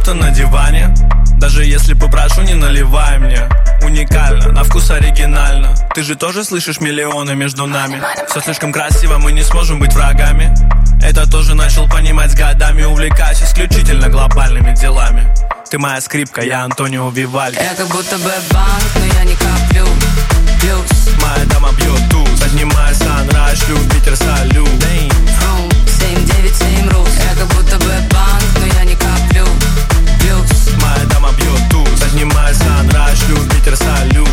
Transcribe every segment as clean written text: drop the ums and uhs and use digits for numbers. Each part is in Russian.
будто на диване. Даже если попрошу, не наливай мне. Уникально, на вкус оригинально. Ты же тоже слышишь миллионы между нами. Все слишком красиво, мы не сможем быть врагами. Это тоже начал понимать с годами. Увлекаюсь исключительно глобальными делами. Ты моя скрипка, я Антонио Вивальди. Я как будто бы банк, но я не коплю. Плюс моя дама бьет туз. Поднимай санрайз, шлю ветер салют. 797 рус. Я как будто бы банк, но я не коплю. Плюс моя дама бьет туз. Поднимай санрайз, шлю ветер салют.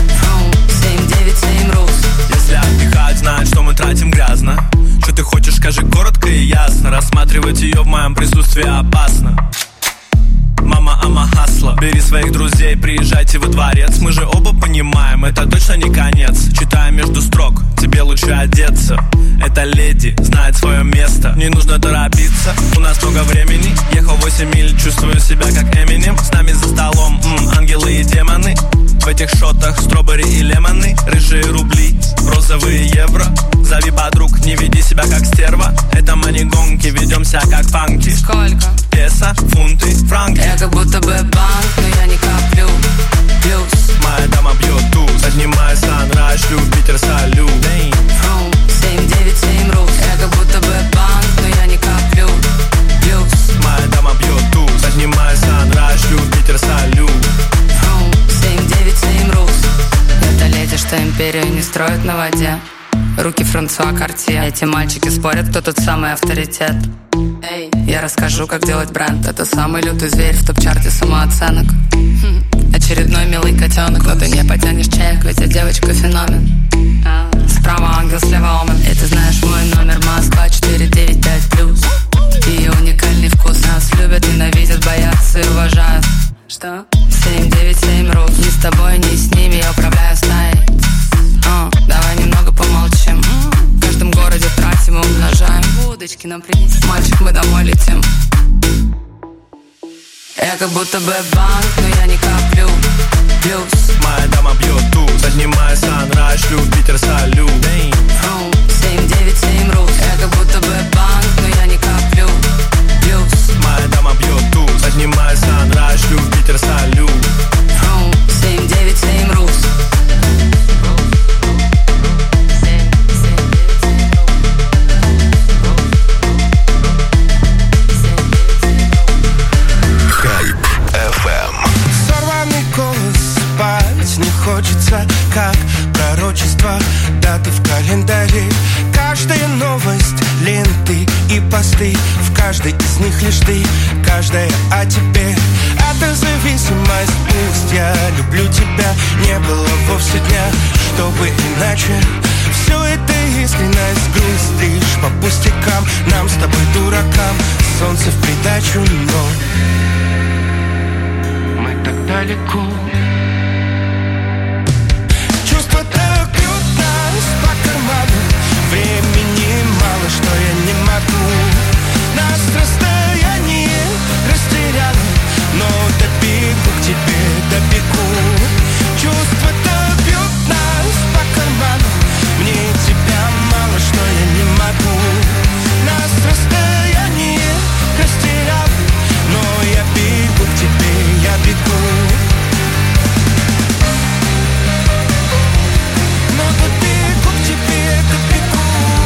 797 рус. Если отдыхать, знать, что мы тратим грязно. Что ты хочешь, скажи коротко и ясно. Рассматривать ее в моем присутствии опасно. Мама, ама, хасла. Бери своих друзей, приезжайте во дворец. Мы же оба понимаем, это точно не конец. Читая между строк, тебе лучше одеться. Эта леди знает свое место. Не нужно торопиться, у нас много времени. Ехал 8 миль, чувствую себя как Эминем. С нами за столом ангелы и демоны. В этих шотах стробери и лемоны. Рыжие рубли, розовые евро. Зови подруг, не веди себя как стерва. Это мани-гонки, ведемся как фанки. Сколько? Песо, фунты, франки. Я как будто бы банк, но я не коплю. Плюс моя дама бьет туз. Поднимай санрайз, шлю ветер салют. 797 рус. Я как будто бы банк, но я не коплю. Плюс моя дама бьет туз. Поднимай санрайз, шлю ветер салют. 797 рус. Это леди, что империю не строит на воде. Руки Франсуа Картье. Эти мальчики спорят, кто тот самый авторитет. Эй, я расскажу, как делать бренд. Это самый лютый зверь в топ-чарте самооценок. Очередной милый котенок, но ты не потянешь чек, ведь я девочка феномен. Справа ангел, слева омен. И ты знаешь мой номер, Москва 495+. Ее уникальный вкус. Нас любят, ненавидят, боятся и уважают. Что? 797 рус. Ни с тобой, ни с ними, я управляю стаей. Давай немного помолчим. В каждом городе тратим и умножаем. Удочки нам принеси. Мальчик, мы домой летим. Я как будто бы банк, но я не коплю. Плюс моя дама бьет туз. Поднимай санрайз, шлю ветер салют. 797 рус. Я как будто бы банк, но я не коплю. Плюс моя дама бьет туз. Поднимай санрайз, шлю ветер салют. 797 рус. Хочется, как пророчество, даты в календаре. Каждая новость, ленты и посты. В каждой из них лишь ты, каждая о тебе. Это зависимость, пусть я люблю тебя. Не было вовсе дня, чтобы иначе. Все это искренность, грусть лишь по пустякам. Нам с тобой, дуракам, солнце в придачу, но мы так далеко. Времени мало, что я не могу. Нас расстояние растеряло, но добегу к тебе, добегу. Чувства-то бьют нас по карману. Мне тебя мало, что я не могу. Нас расстояние растеряло, но я бегу к тебе, я бегу. Но добегу к тебе, добегу.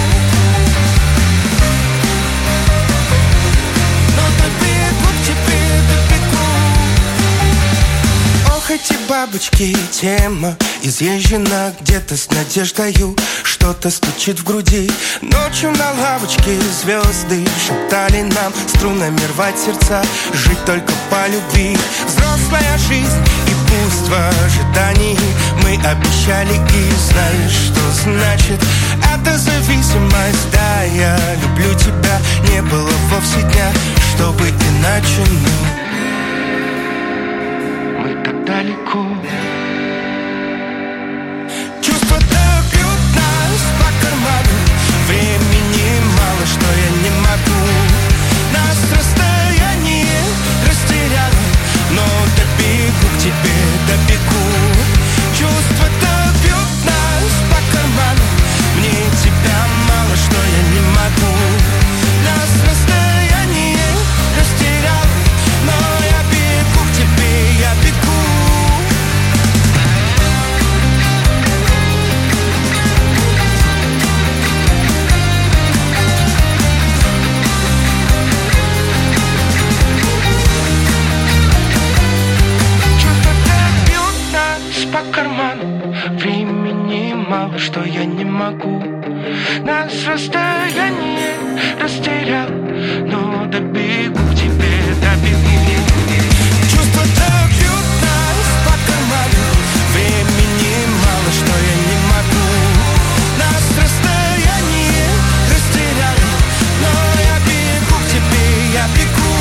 Эти бабочки, тема изъезжена где-то с надеждою. Что-то стучит в груди. Ночью на лавочке звезды шептали нам струнами рвать сердца, жить только по любви. Взрослая жизнь и пусть в ожидании мы обещали и знали, что значит эта зависимость. Да, я люблю тебя. Не было вовсе дня, чтобы иначе, но далеко. Чувства-то бьют нас по карману. Времени мало, что я не могу. Нас расстояние растеряло, но добегу к тебе, добегу. Чувства-то бьют нас по карману. Мне тебя мало, что я не могу. расстоянии растерял, но добегу к тебе, добегу. Чувства так бьют нас по карману, времени мало, что я не могу. Нас расстояние растеряло, но я бегу к тебе, я бегу.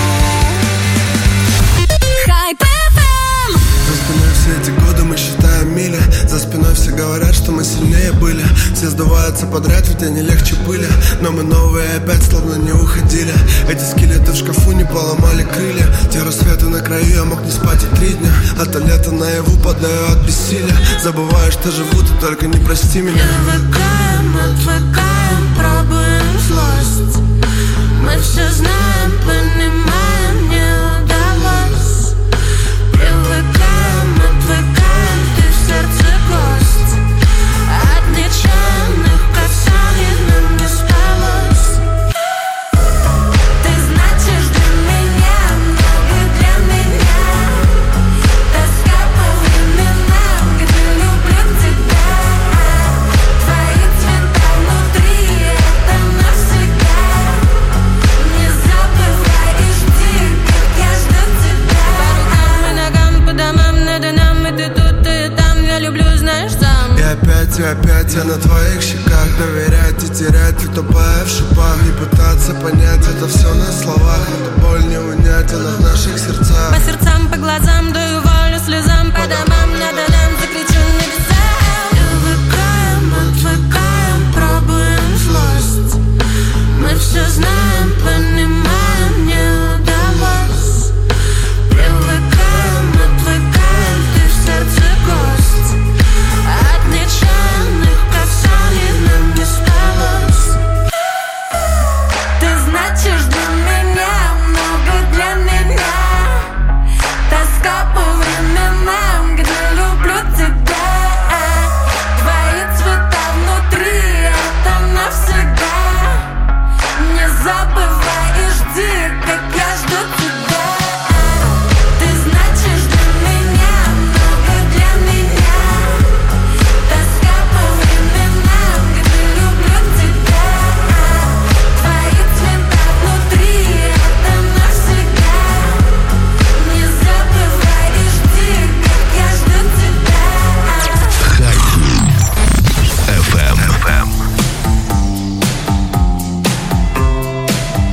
Хайп FM. За спиной все эти годы мы считаем мили. За спиной все говорят, что мы сильнее были. Все сдуваются подряд, ведь они легче пыли. Но мы новые опять словно не уходили. Эти скелеты в шкафу не поломали крылья. Те рассветы на краю, я мог не спать и 3 дня. А то лето наяву падаю от бессилия. Забываю, что живу, ты только не прости меня. Привыкаем, отвыкаем, пробуем злость. Мы все знаем, понимаем, не удалось. Привыкаем, отвыкаем, ты в сердце гость. От нечаянных касаний нам не спалось. Ты значишь для меня, много для меня. Тоска по временам, где люблю тебя. Твои цвета внутри, это навсегда. Не забывай и жди, как я жду тебя. По рукам и ногам, по домам, надо нам, и ты тут, и там. Я люблю, знаешь, сам. И опять я на твоих щеках. Доверять и терять, утопая в шипах. И пытаться понять, это все на словах. Эта боль не унять, она в наших сердцах. По сердцам, по глазам, даю волю слезам. По домам, надо нам, закричу небесам. Привыкаем, отвыкаем, пробуем злость. Мы все знаем, понимаем, не удалось. Привыкаем, отвыкаем, ты в сердце гость. От нечаянных касаний нам не спалось. Ты значишь для меня, много для меня. Тоска по временам, где люблю тебя. Твои цвета внутри, это навсегда. Не забывай и жди, как я жду тебя. Ты значишь для меня, много для меня. Тоска по временам, где люблю тебя. Твои цвета внутри, это навсегда. Не забывай и жди, как я жду тебя. FM.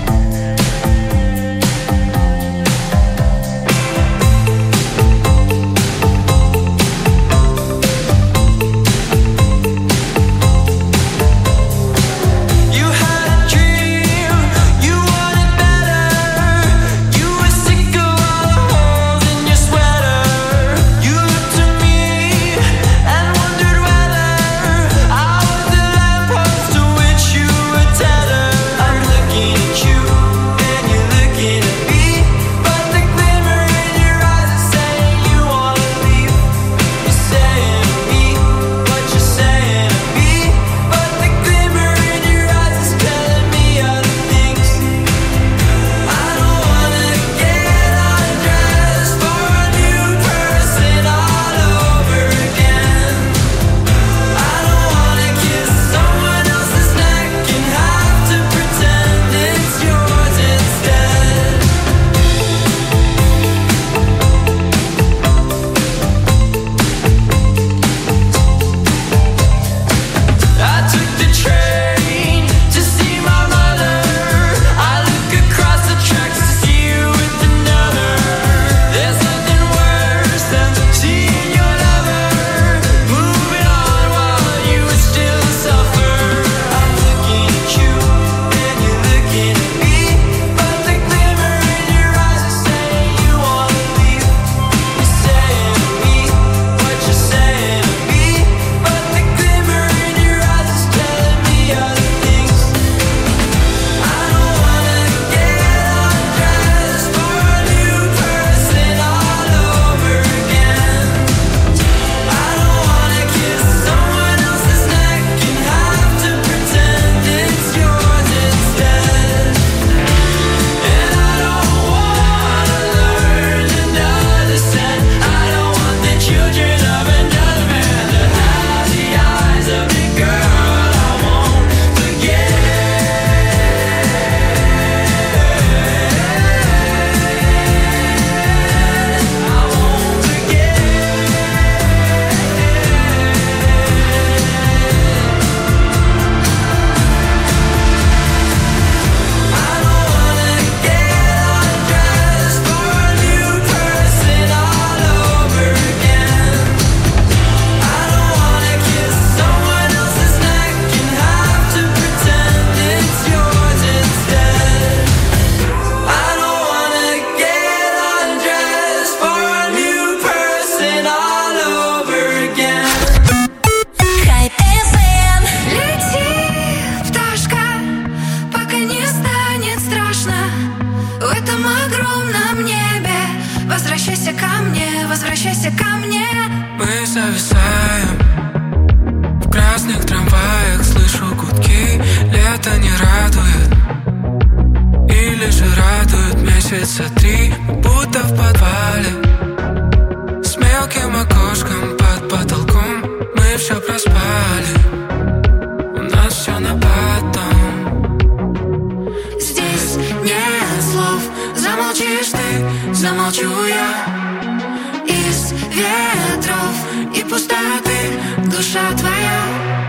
месяца 3, будто в подвале, с мелким окошком под потолком. Мы все проспали, у нас все на потом. Здесь нет слов, замолчишь ты, замолчу я. Из ветров и пустоты душа твоя.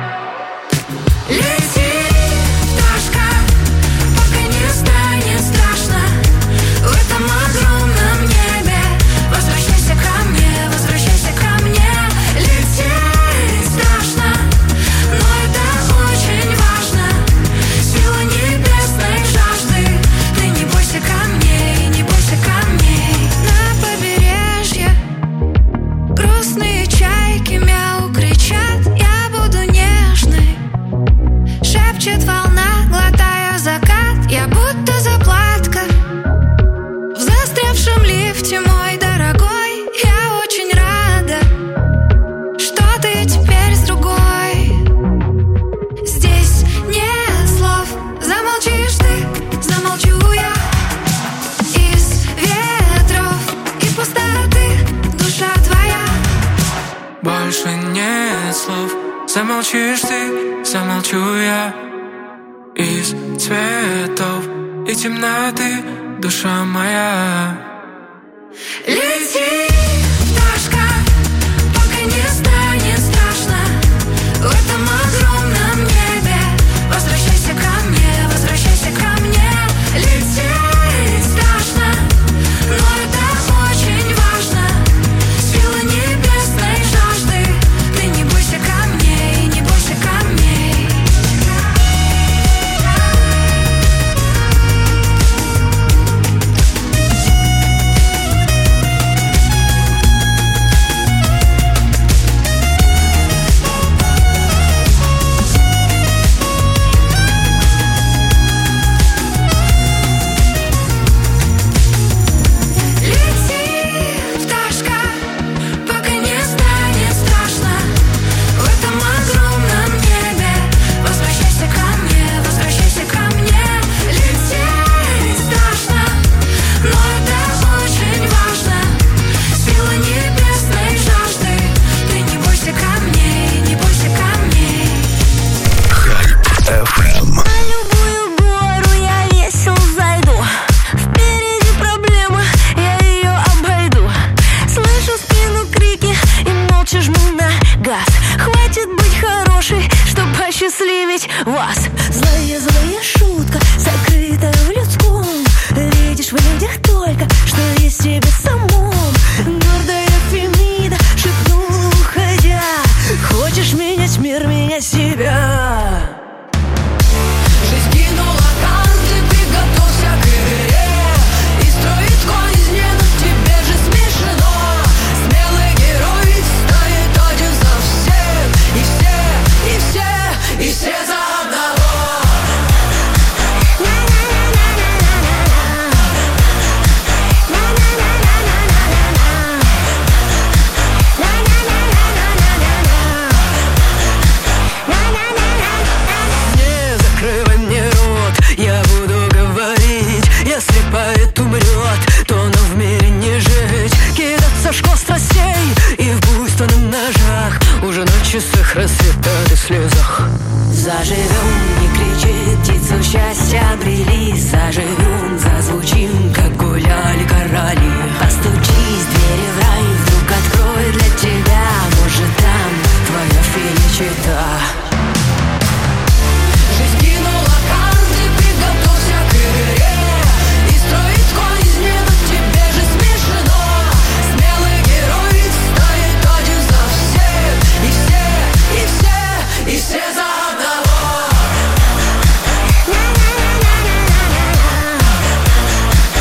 Лети, пташка, пока не станет страшно. В этом огромном небе возвращайся ко мне, возвращайся ко мне. Лететь страшно, но это очень важно. Сила небесной жажды. Ты не бойся камней, не бойся камней. На побережье грустные чайки мяу кричат. Я буду нежной, шепчет волна, глотая закат. Я будто заплатка в застрявшем лифте, мой дорогой. Я очень рада, что ты теперь с другой. Здесь нет слов, замолчишь ты, замолчу я. Из ветров и пустоты душа твоя. Больше нет слов, замолчишь ты, замолчу я. Из цветов и темноты душа моя. Лети, пташка, пока не станет страшно. В этом огромном небе возвращайся ко мне, возвращайся ко мне. Лететь страшно, но это очень важно. Сила небесной жажды. Ты не бойся камней, не бойся камней. Лети, пташка, пока не станет страшно. В этом огромном небе возвращайся ко мне, возвращайся ко мне. Лететь страшно, но это очень важно. Сила небесной жажды. Ты не бойся камней, не бойся камней. На любую гору я весел зайду. Впереди проблема, я ее обойду. Слышу в спину крики и молча жму на газ. Хватит быть хорошей, чтоб осчастливить вас. Злая шутка, закрытая в людском. Видишь в людях только, что есть в тебе самом. Гордая Фемида шепнула, уходя: хочешь менять мир, менять себя. Жизнь кинула карты, приготовься к игре. И строить козни, но тебе же смешно. Смелый герой стоит один за всех. И все за одного. Не закрывай мне рот, я буду говорить. Если поэт умрет, то нам в мире не жить. Кидаться в школ страстей и в буйство на ножах. Уже на часах рассветает и слезах. Заживем, не кричи, птицу счастья обрели. Заживем, зазвучим, как гуляли короли. Постучись, двери в рай, вдруг откроет для тебя. Может, там твоя феличита. Жизнь кинула карты, приготовься к игре. И строить козни, но тебе же смешно. Смелый герой стоит один за всех. И все за одного.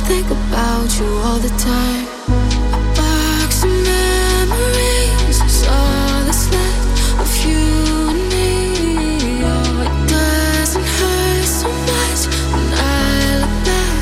think about you all the time. A box of memories is all that's left of you and me. Oh, it doesn't hurt so much when I look back.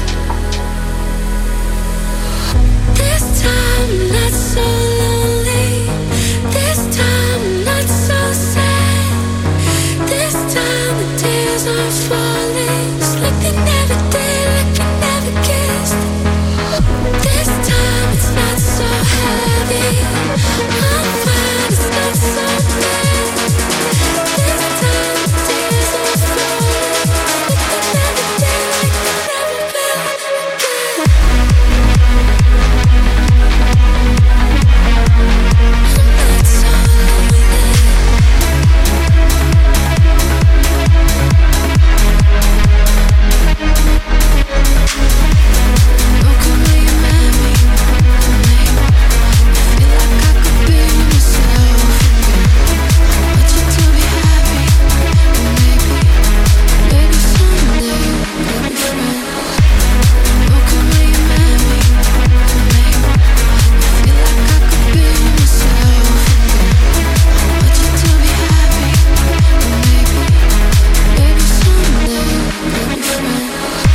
This time I'm not so lonely. This time I'm not so sad. This time the tears are falling just like they never did, like we never kissed. This time it's not so heavy. I'm fine, it's not so bad. This time the tears are falling just like they never did, like we never felt again. I'm not so lonely. Oh, come where you met me. Feel like I could be myself again. Want you to be happy, and maybe someday we'll be friends. Oh, come where you met me. Feel like I could be myself again. Want you to be happy, and maybe someday we'll be friends.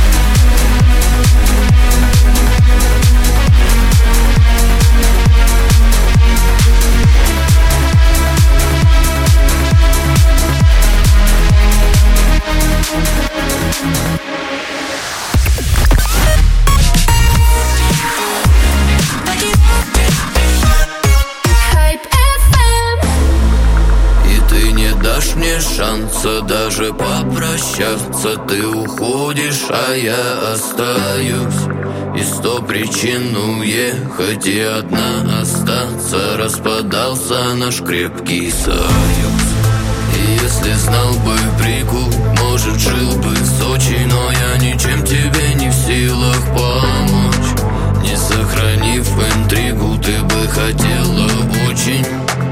Hype FM. И ты не дашь мне шанса даже попрощаться. Ты уходишь, а я остаюсь. И 100 причин уехать и одна остаться. Распадался наш крепкий союз. И если знал бы прикол, может, жил бы в Сочи. Но я ничем тебе не в силах помочь. Не сохранив интригу, ты бы хотела очень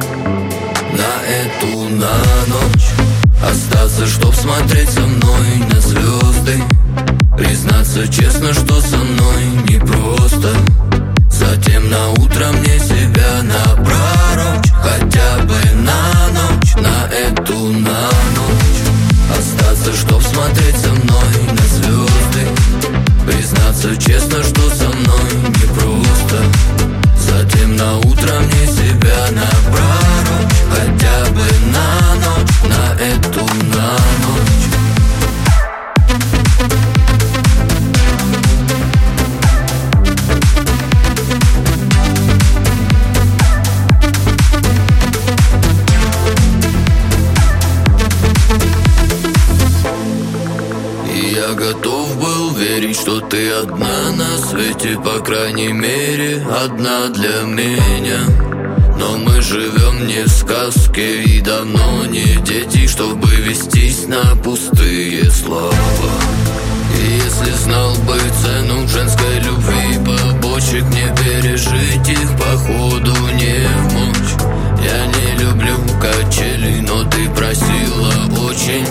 на ночь остаться, чтоб смотреть со мной на звезды. Признаться честно, что со мной непросто. Затем на утро мне себя напророчь. Хотя бы на ночь, на ночь остаться, чтоб смотреть со мной на звезды. Признаться честно, что со мной непросто. Затем на утро мне себя напророчь. Хотя бы на ночь, на ночь. Я готов был верить, что ты одна на свете, по крайней мере, одна для меня. Но мы живем не в сказке и давно не дети, чтобы вестись на пустые слова. И если знал бы цену женской любви, побочек мне пережить их походу не в мочь. Я не люблю качели, но ты просила очень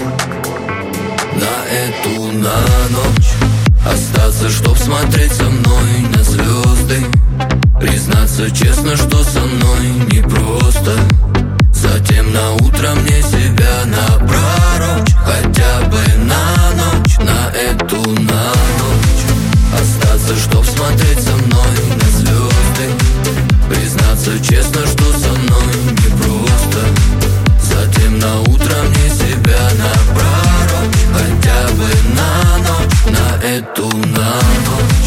на ночь остаться, чтоб смотреть со мной на звезды. Признаться честно, что со мной непросто. Затем на утро мне себя напророчь. Хотя бы на ночь, на ночь остаться, чтоб смотреть со мной на звезды. Признаться честно, что со мной непросто. Затем на утро мне себя напророчь. Хотя бы на ночь, на ночь.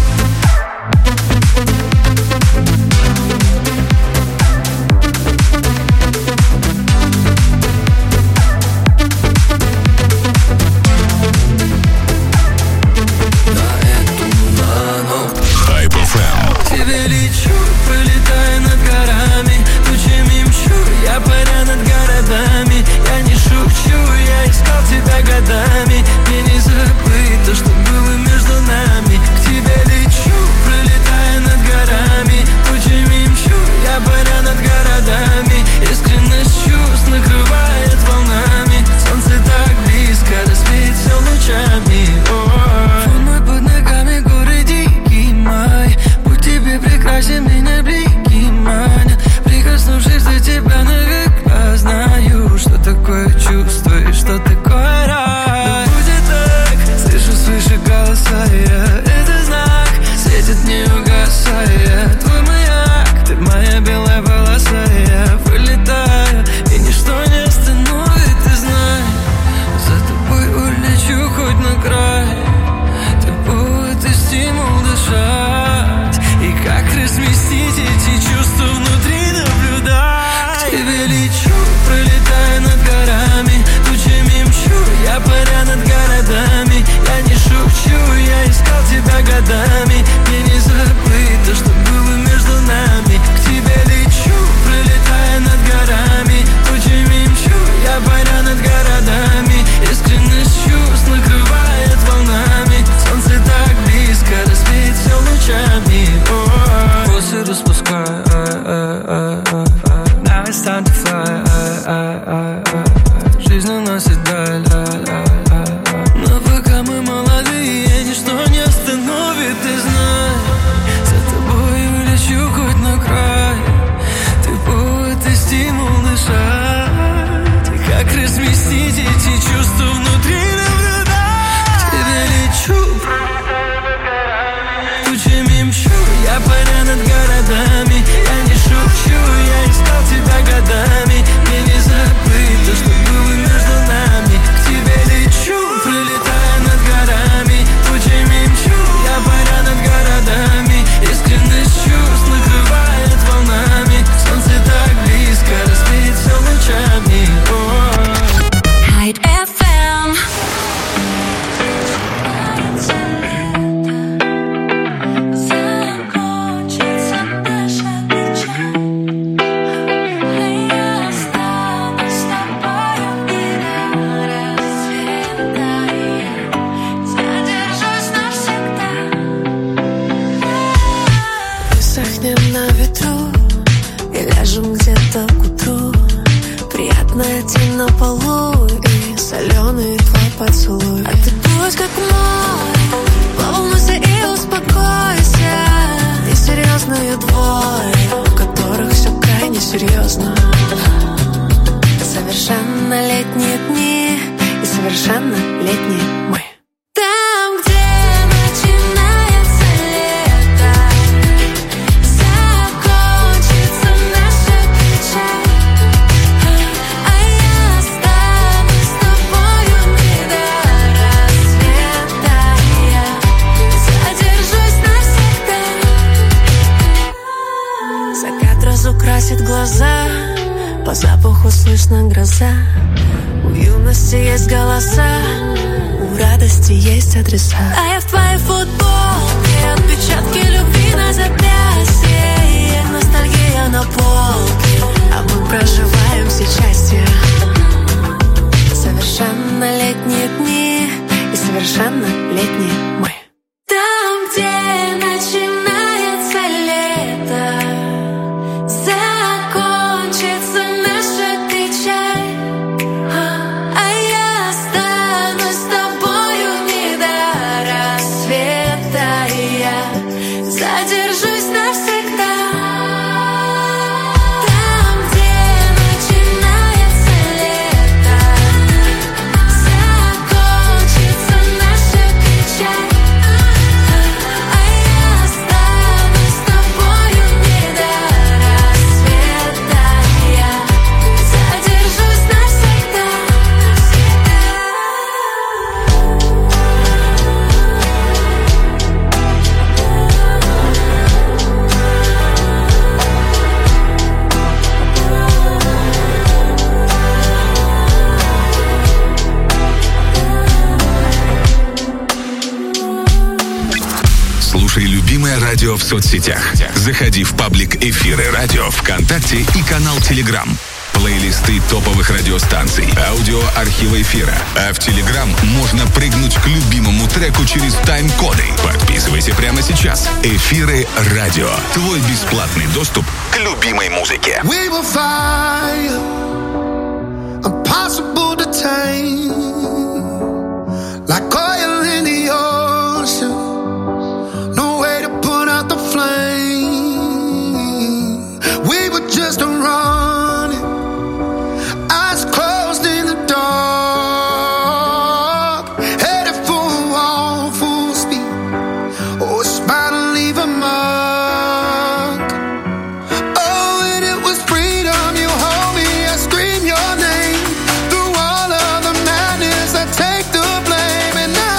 Тебе лечу, пролетаю над горами, тучами мчу, я паря над городами. Я не шучу, я искал тебя годами. Мне не забыть то, что было между нами. красит глаза, по запаху слышна гроза. У юности есть голоса, у радости есть адреса. А я в твоей футболке, отпечатки любви на запястье, ностальгия на полке, а мы проживаем все части. Совершеннолетние дни и совершеннолетние мы. Там, где начинается лето, закончится наша печаль, а я останусь с тобою не до рассвета, и я задержусь навсегда. Там, где начинается лето, закончится наша печаль, а я останусь с тобою не до рассвета, и я задержусь навсегда. Слушай любимое радио в соцсетях. Заходи в паблик «Эфиры радио» ВКонтакте и канал Телеграм. Плейлисты топовых радиостанций, аудиоархива эфира. А в Телеграм можно прыгнуть к любимому треку через тайм-коды. Подписывайся прямо сейчас. «Эфиры радио». Твой бесплатный доступ к любимой музыке. We will fire, impossible to tame, like oil in the ocean, no way to put out the flame. We were just running, eyes closed in the dark, headed for a wall, full speed. Oh, a smile to leave a mark. Oh, and it was freedom. You hold me, I scream your name. Through all of the madness, I take the blame. And now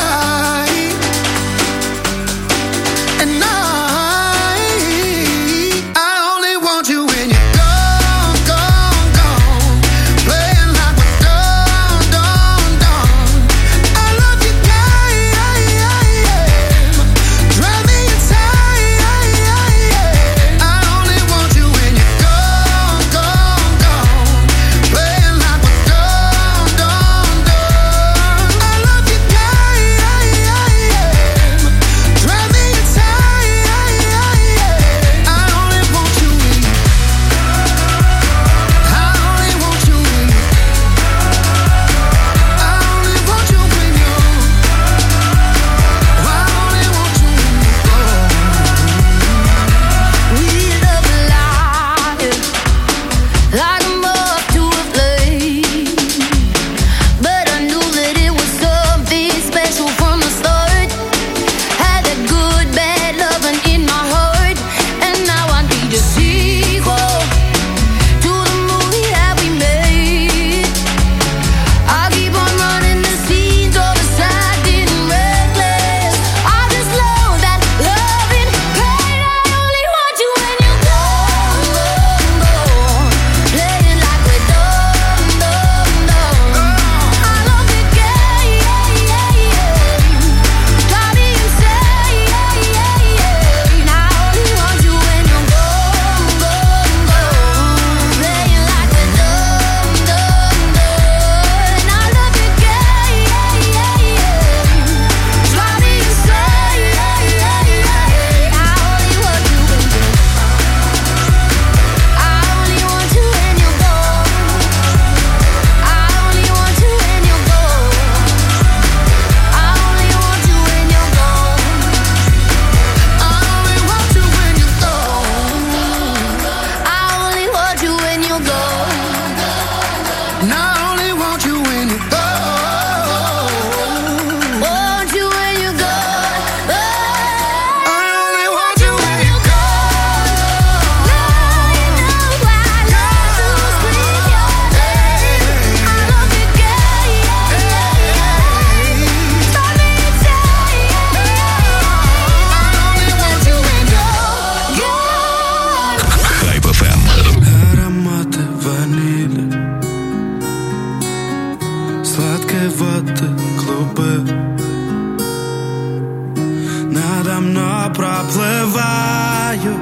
надо мной проплываю,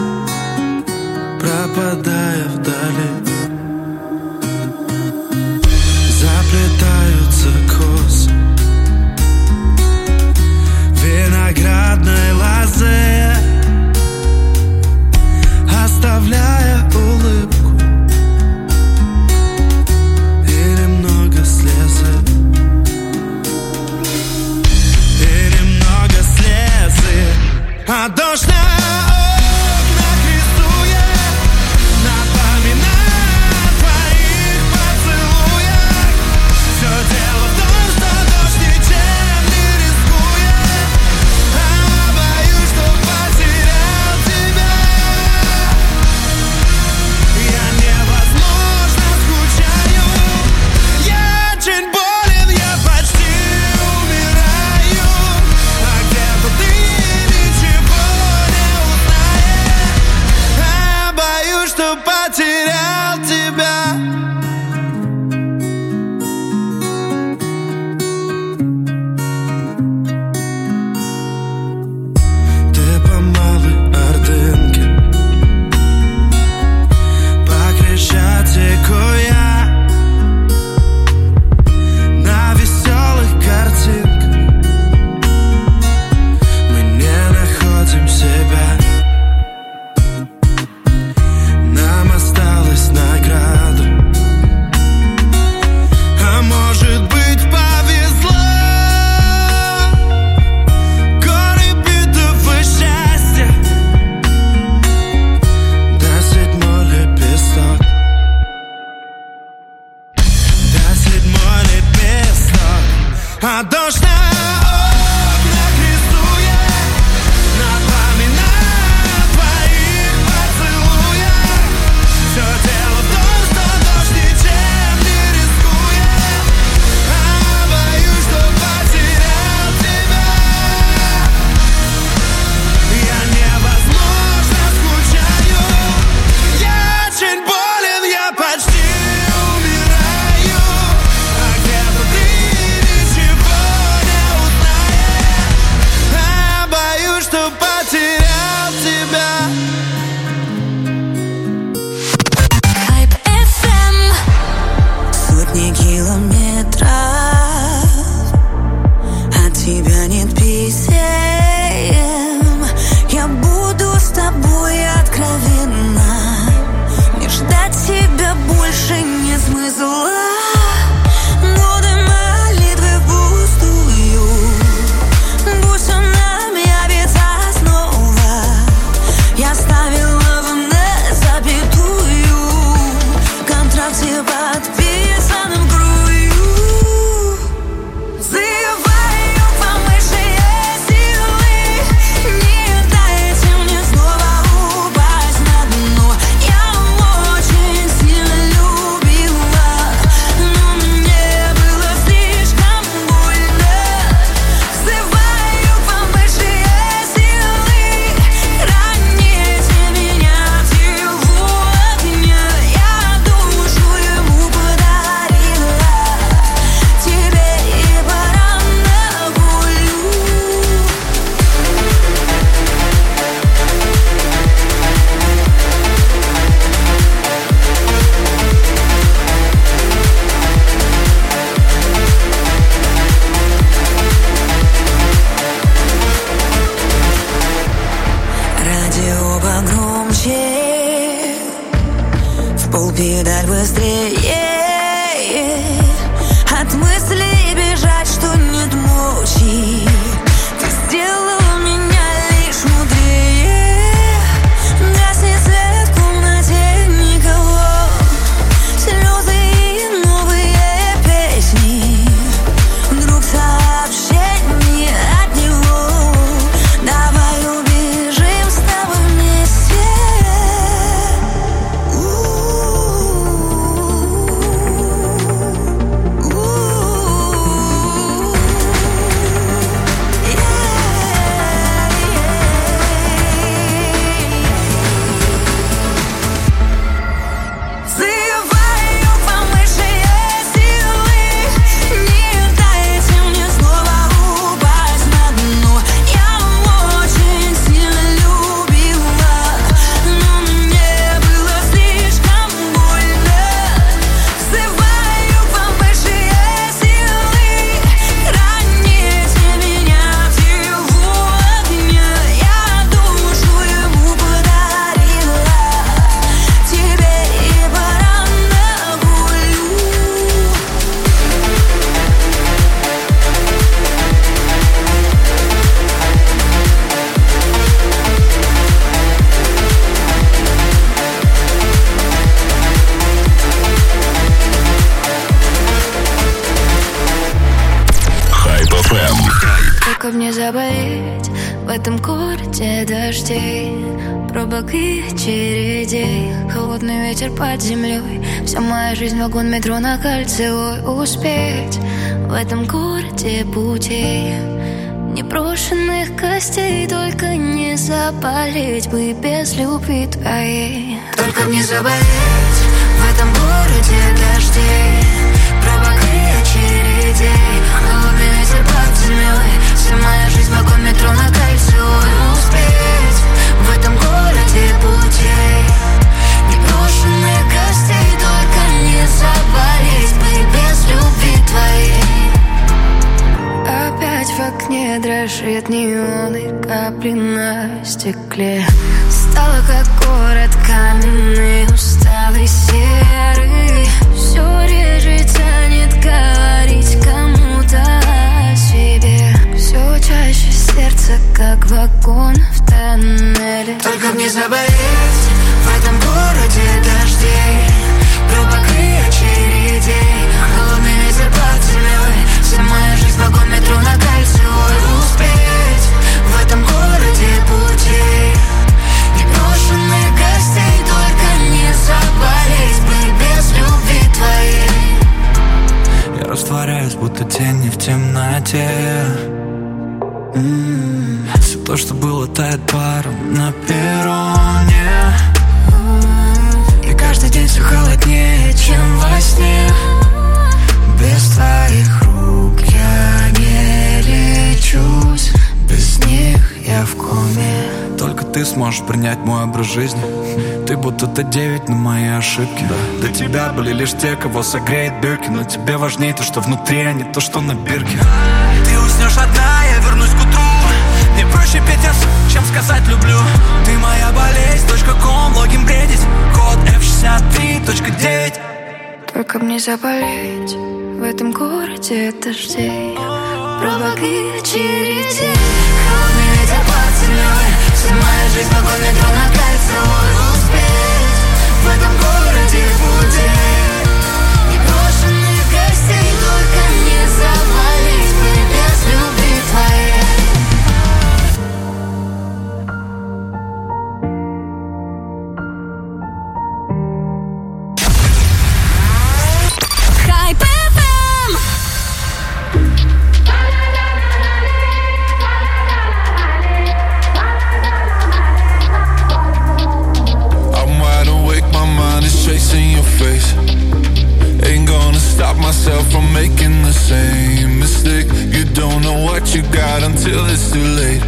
пропадая вдали. Заплетаются косы виноградной лозы, оставляя улыбку и немного слезы, и немного слезы. А дождь на окнах рисует, напоминая о твоих поцелуях. Все дело в том, что дождь ничем не рискует, а боюсь, что потерял тебя. Я невозможно скучаю, я очень болен, я почти умираю. А где-то ты ничего не узнаешь, а боюсь, что потерял тебя. Ты по малой Ордынке, по Крещатику я, на веселых картинках мы не находим себя. Нам осталась награда, а может быть повезло. Горы битого счастья, до седьмой лепесток, до седьмой лепесток. А дождь на окнах рисует, напоминая о твоих поцелуях. Все дело в том, что дождь ничем не рискует, а боюсь, что потерял тебя. Я невозможно скучаю, я очень болен, я почти умираю. А где-то ты ничего не узнаешь, а боюсь, что потерял тебя. Хайп FM. Сотни километров, от тебя нет писем. Я буду с тобой откровенна, не ждать тебя больше нет смысла. Годы молитвы впустую, пусть он нам явится снова. Я ставила в запятую, в контракте подписанном крую. Взываю к вам высшие силы, не дайте мне снова упасть на дно. Я очень сильно любила, но мне было слишком больно. Взываю к вам высшие силы, храните меня в огня. Я душу ему подарила, тебе и пора на волю. Радио погромче, в полпедаль быстрее. От мыслей бежать, что нет мочи. Ты сделал меня лишь мудрее. Гаснет свет в комнате, никого. Слезы и новые песни. Вдруг сообщение от него. Давай убежим с тобой вместе. Только мне заболеть в этом городе дождей, пробок и очередей, холодный ветер под землей. Вся моя жизнь вагон метро на Кольцевой. Успеть в этом городе путей, непрошенных гостей. Только не заболеть бы без любви твоей. Только мне заболеть в этом городе дождей, пробок и очередей, холодный ветер под землей. Вся моя жизнь вагон метро на Кольцевой. Успеть в этом городе путей, непрошенных гостей. Только не заболеть бы без любви твоей. Опять в окне дрожит неон и капли на стекле. Стало как город каменный, усталый, серый. Все реже тянет говорить кому-то о себе. Все чаще сердце, как вагон в тоннеле. Только мне заболеть в этом городе дождей, пробок и очередей, холодный ветер под землей. Вся моя жизнь вагон метро на Кольцевой. Успеть в этом городе путей, непрошенных гостей. Только не заболеть бы без любви твоей. Я растворяюсь, будто тени в темноте. Все то, что было, тает паром на перроне. И каждый день все холоднее, чем во сне. Без твоих рук я не лечусь, без них я в коме. Только ты сможешь принять мой образ жизни. Ты будто Т9 на мои ошибки. До тебя были лишь те, кого согреет бирки. Но тебе важнее то, что внутри, а не то, что на бирке. Ты уснешь одна, я вернусь к утру. Мне проще петь чем сказать люблю. Ты моя болезнь, .com, логин бредить, код F63.9. Только мне заболеть в этом городе дождей, пробок и очередей, холодный ветер под землей. Вся моя жизнь вагон метро на Кольцевой. Успеть в этом городе путей, непрошенных гостей. Только не заболеть бы без любви твоей. Chasing your face, ain't gonna stop myself from making the same mistake. You don't know what you got until it's too late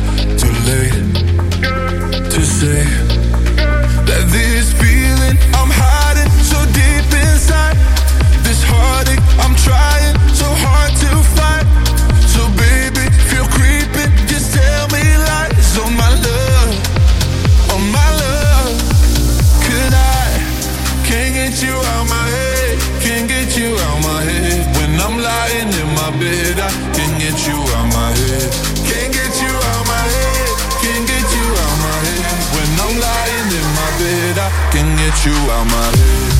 to say that this feeling I'm hiding so deep inside, this heartache I'm trying so hard to fight. So baby, feel creeping, just tell me lies on my love, on my love. Could I can't get you out my head, can't get you out my head. When I'm lying in my bed, I can't get you out my head. Can't get you out my head, can't get you out my head. When I'm lying in my bed, I can't get you out my head.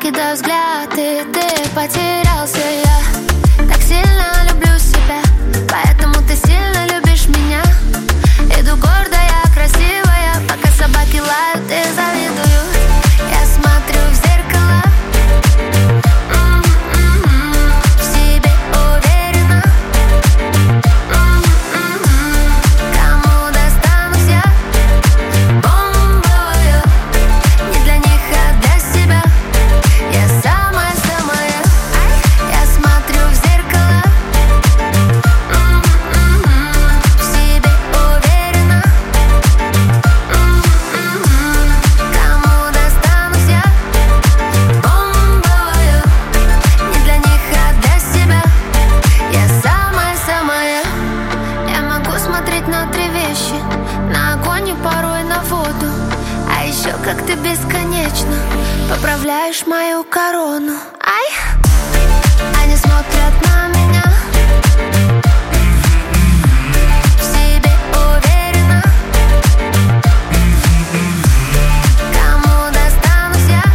кидаю взгляд, и ты потерялся. Я так сильно люблю себя, поэтому ты сильно любишь меня. Иду гордая, красивая, пока собаки лают и завидуют. Я смотрю в зеркало, в себе уверена. Кому достанусь я? Бомбовую. Не для них, а для себя. Я самая-самая. Я смотрю в зеркало, в себе уверена. Кому достанусь я? Бомбовую. Не для них, а для себя. Я самая-самая. Я могу смотреть на три вещи: на огонь и порой на воду. А еще как ты бесконечно поправляешь мою корону. Ай! Они смотрят на меня, в себе уверена. Кому достанусь я?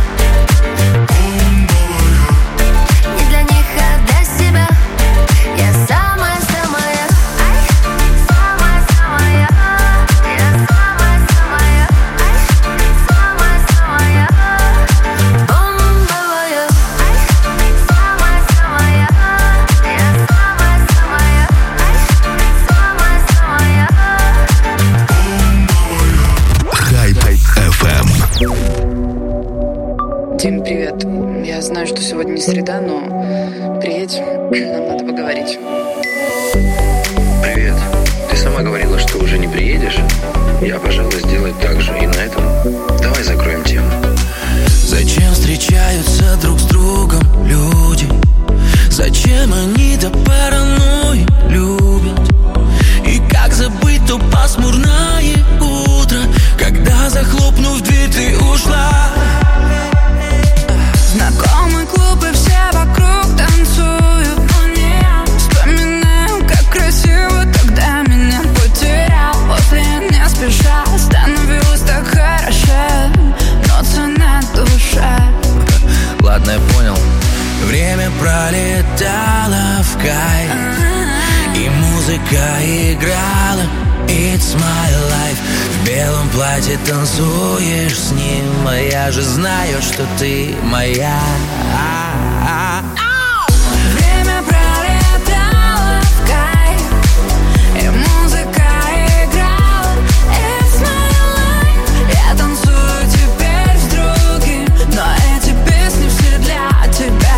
Не для них, а для себя. Я самая-самая. Ай! Самая-самая. Я самая-самая. Ай! Самая-самая. Бомбовую. Ай! Самая-самая. Я самая-самая. Ай! Самая-самая. Хайп FM. Тим, привет. Я знаю, что сегодня не среда, но приедь, нам надо поговорить. Привет. Ты сама говорила, что уже не приедешь. Я, пожалуй, сделаю так же. И на этом давай закроем тему. Зачем встречаются друг с другом люди? Зачем они до паранойи любят? И как забыть то пасмурное утро, когда, захлопнув дверь, ты ушла? Знакомый клуб, и все вокруг танцуют, но не я. Вспоминаю, как красиво тогда меня потерял. После не спеша становилось так хорошо, но цена душа. Ладно, я понял. Время пролетало в кайф, и музыка играла. It's my life. В белом платье танцуешь с ним, а я же знаю, что ты моя. Время пролетало в кайф, и музыка играла. It's my life. Я танцую теперь с другим, но эти песни все для тебя.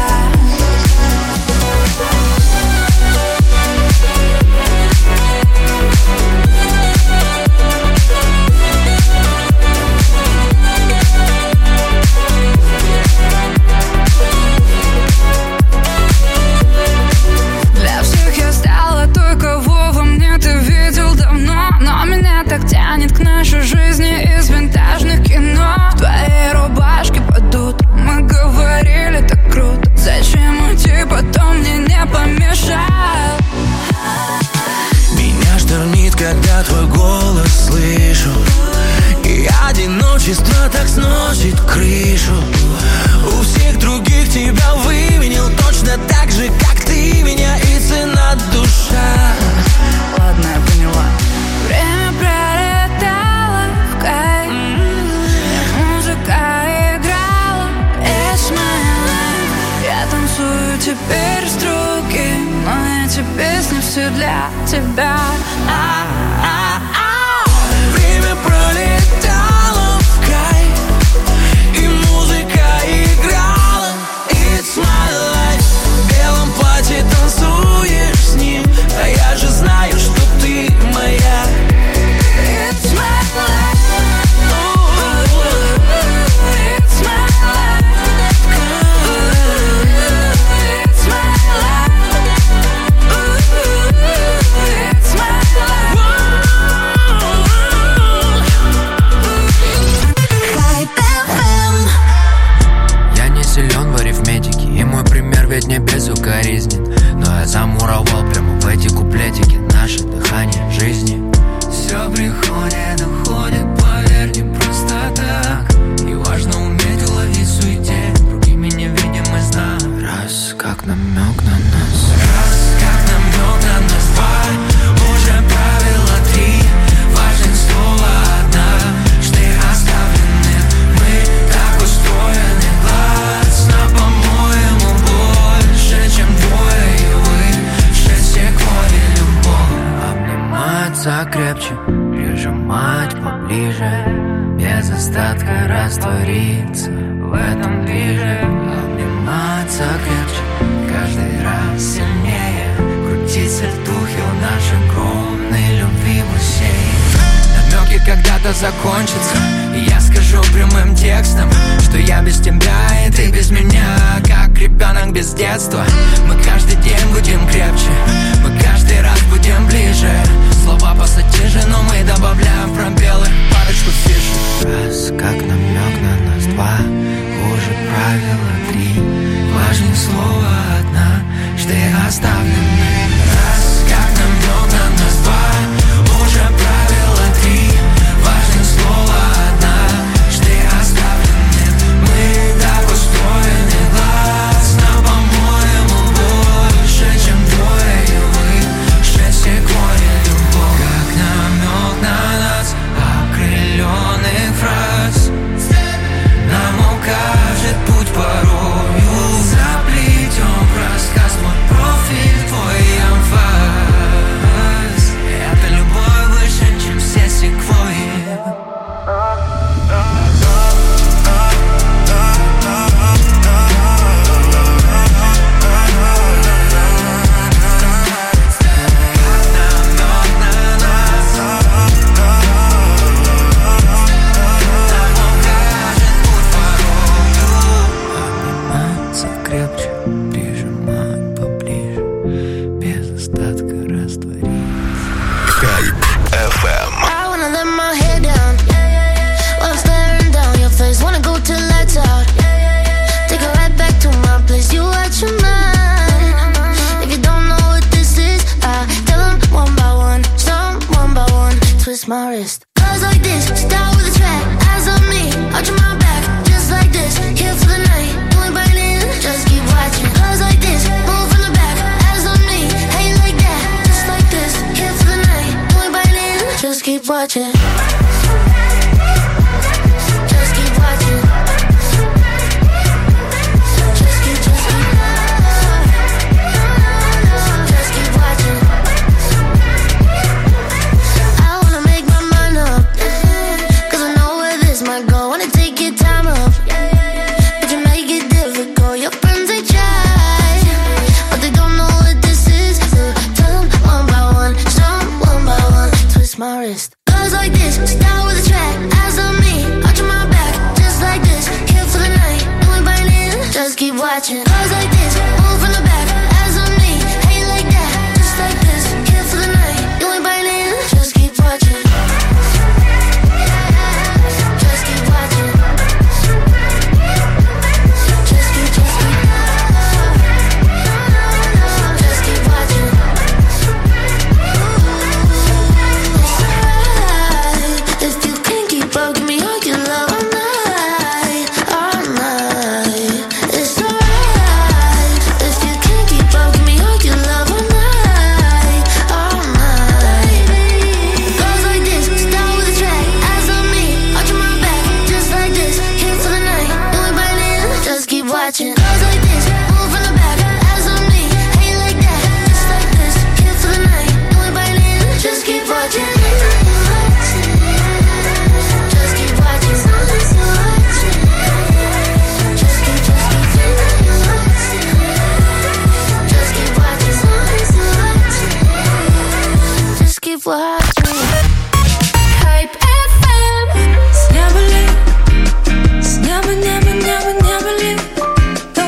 Для всех я стала той, кого во мне ты видел давно. Но меня так тянет к нашей жизни из винтажных кино. В твоей рубашке под утро мы говорили так круто. Зачем уйти, потом мне не помешал. Меня штормит, когда твой голос слышу, и одиночество так сносит крышу. У всех других тебя выменил точно так же, как ты меня, и цена душа. Ладно, я поняла. Время пролетало в кайф, музыка играла. It's my life. Я танцую теперь с другим, но эти песни все для тебя. Время пролетало в кайф, и музыка играла. It's my life. В белом платье танцуешь с ним, а я же знаю, что ты моя. It's my life. It's my life. It's my life. It's my раствориться в этом движе, обниматься крепче, каждый раз сильнее, крутиться в духе у нашей огромной любви бассейн. Намеки когда-то закончатся, и я скажу прямым текстом, что я без тебя и ты без меня, как ребенок без детства. Мы каждый день будем крепче, мы каждый раз будем ближе. Слова пассатижи, но мы добавляем пробелы, парочку фишек. Раз, как намек на нас два, хуже правила три. Важнее слово однажды оставлены. Раз, как намек на нас два, уже правило три. Важнее слово однажды оставлены. Мы так устроены гласно, по-моему, больше, чем двое и выше секвойя любовь. Как намек на нас, окрыленных фраз, нам укажет путь порою. Заплетем в рассказ мой профиль, твой анфас. Это любовь выше, чем все секвойи. Крепче, прижимать поближе, без остатка растворить. Hype FM. I wanna let my head down while I'm staring down your face. Wanna go till lights out. Take it right back to my place. You out your mind. If you don't know what this is, I tell them one by one, some one by one. Twist my wrist. Girls like this, start with a track. Eyes on me, arching my back, just like this. Here for the night, doing biting. Just keep watching. Girls like this, move from the back. Eyes on me, hang like that, just like this. Here for the night, doing biting. Just keep watching. Just keep watching. Just keep watching. I wanna make my mind up, 'cause I know where this might go. Wanna take your time up, but you make it difficult. Your friends they try, but they don't know what this is. So tell them one by one, some one by one. Twist my wrist. Girls like this, start with a track. Eyes on me, arching my back, just like this. Here for the night, doing biting. Just keep watching. Girls like this, move from the back. Eyes on me, hang like that, just like this. Here for the night, doing biting. Just keep watching. Just keep watching. Just keep watching. If you can't keep up, give me all your love all night, all night. It's alright. If you can't keep up, give me all your love all night, all night. Girls like this, start with a track. Eyes on me, arching my back, just like this. Here for the night, doing biting. Just keep watching. Girls like this, move from the back. Eyes on me, hang like that, just like this. Here for the night, doing biting. Just keep watching. Just keep watching. Just keep watching. Just keep watching. Hype FM. С неба ли, с неба, неба, неба, неба ли?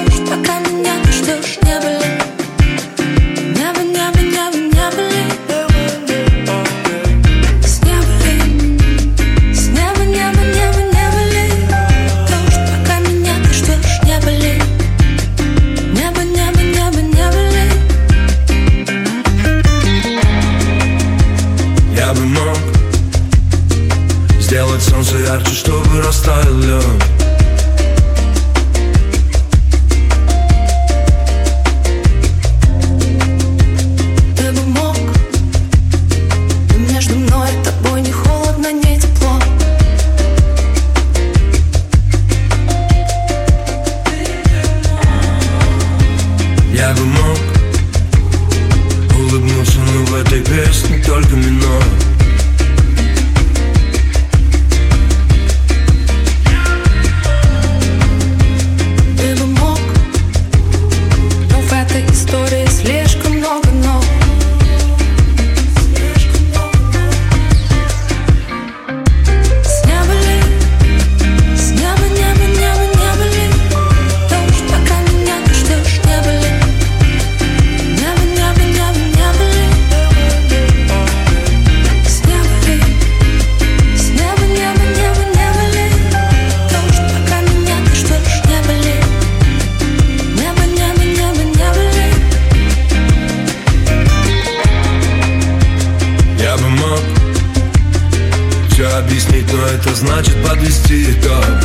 значит подвести итог.